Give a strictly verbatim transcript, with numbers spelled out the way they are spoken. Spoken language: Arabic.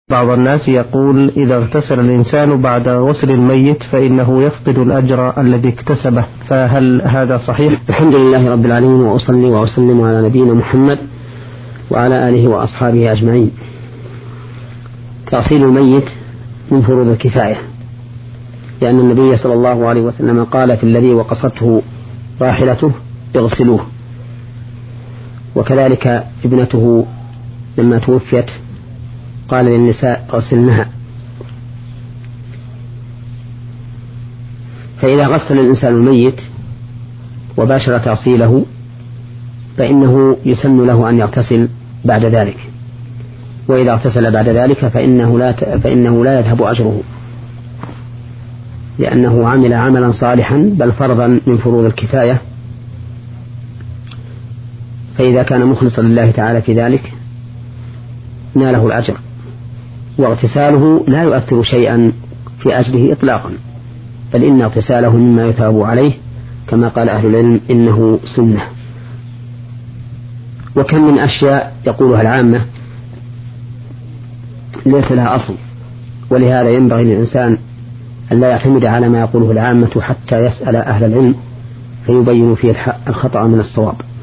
بعض الناس يقول إذا اغتسل الإنسان بعد غسل الميت فإنه يفقد الأجر الذي اكتسبه، فهل هذا صحيح؟ الحمد لله رب العالمين، وأصلي وأسلم على نبينا محمد وعلى آله وأصحابه أجمعين. تغسيل الميت من فروض الكفاية، لأن النبي صلى الله عليه وسلم قال في الذي وقصته راحلته اغسلوه، وكذلك ابنته لما توفيت قال للنساء اغسلنها. فإذا غسل الإنسان الميت وباشر تغسيله فإنه يسن له أن يغتسل بعد ذلك، وإذا اغتسل بعد ذلك فإنه لا, فإنه لا يذهب أجره، لأنه عمل عملا صالحا بل فرضا من فروض الكفاية. فإذا كان مخلصا لله تعالى في ذلك ناله الأجر، واغتساله لا يؤثر شيئا في أجره إطلاقا، بل إن اغتساله مما يثاب عليه، كما قال أهل العلم إنه سنة. وكم من أشياء يقولها العامة ليس لها أصل، ولهذا ينبغي للإنسان أن لا يعتمد على ما يقوله العامة حتى يسأل أهل العلم فيبين فيه الخطأ من الصواب.